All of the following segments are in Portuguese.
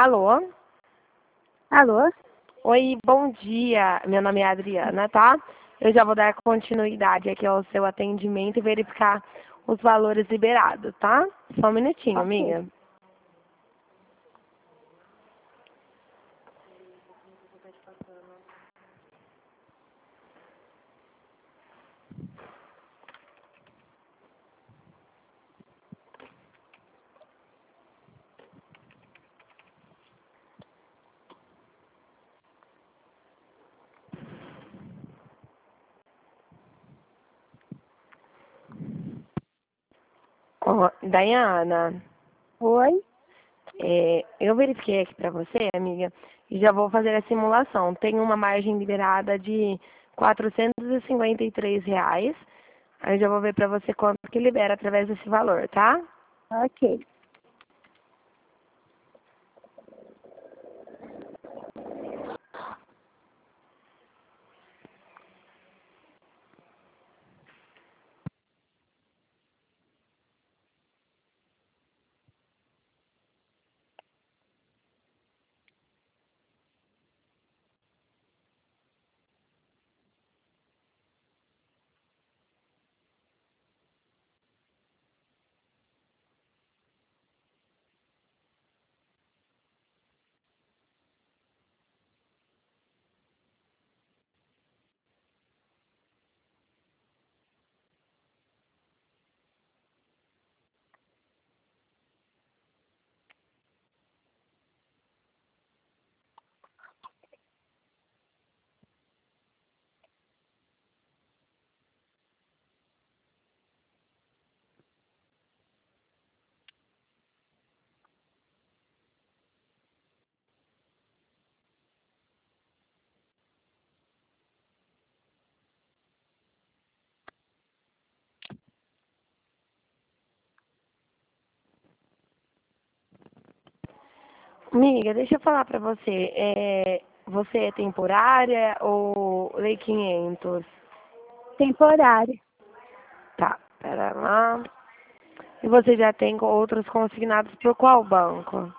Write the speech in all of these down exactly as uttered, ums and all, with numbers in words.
Alô? Alô? Oi, bom dia. Meu nome é Adriana, tá? Eu já vou dar continuidade aqui ao seu atendimento e verificar os valores liberados, tá? Só um minutinho, Ok. amiga. Ó, Dayana, Oi? é, eu verifiquei aqui pra você, amiga, e já vou fazer a simulação. Tem uma margem liberada de quatrocentos e cinquenta e três reais. Aí eu já vou ver pra você quanto que libera através desse valor, tá? Ok. Amiga, deixa eu falar pra você. É, você é temporária ou lei quinhentos? Temporário. Tá, pera lá. E você já tem outros consignados por qual banco?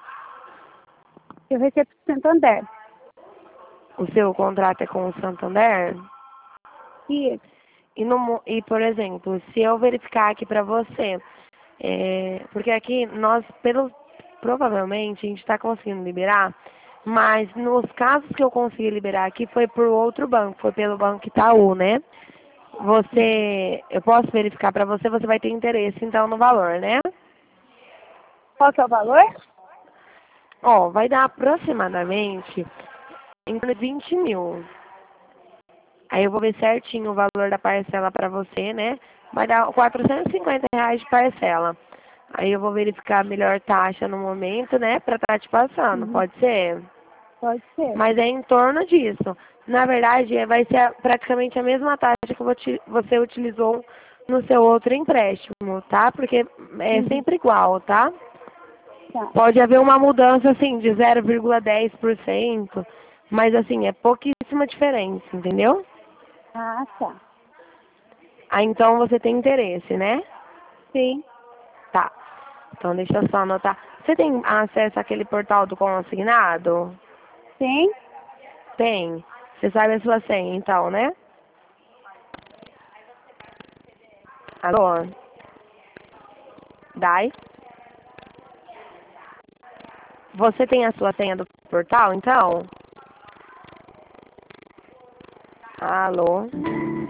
Eu recebo do Santander. O seu contrato é com o Santander? Isso. E, no, mo- e por exemplo, se eu verificar aqui pra você, é, porque aqui nós, pelo, provavelmente, a gente está conseguindo liberar, mas nos casos que eu consegui liberar aqui foi por outro banco, foi pelo Banco Itaú, né? Você, eu posso verificar para você, você vai ter interesse então no valor, né? Qual que é o valor? Ó, vai dar aproximadamente em torno de vinte mil. Aí eu vou ver certinho o valor da parcela para você, né? Vai dar quatrocentos e cinquenta reais de parcela. Aí eu vou verificar a melhor taxa no momento, né? Para estar te passando, Uhum. pode ser? Pode ser. Mas é em torno disso. Na verdade, é- vai ser a- praticamente a mesma taxa que vo- você utilizou no seu outro empréstimo, tá? Porque é Uhum. sempre igual, tá? Tá. Pode haver uma mudança, assim, de zero vírgula dez por cento, mas, assim, é pouquíssima diferença, entendeu? Ah, tá. Aí, então, você tem interesse, né? Sim. Tá. Então, deixa eu só anotar. Você tem acesso àquele portal do consignado? Sim? Tem. Você sabe a sua senha, então, né? Alô? Dai? Você tem a sua senha do portal, então? Alô?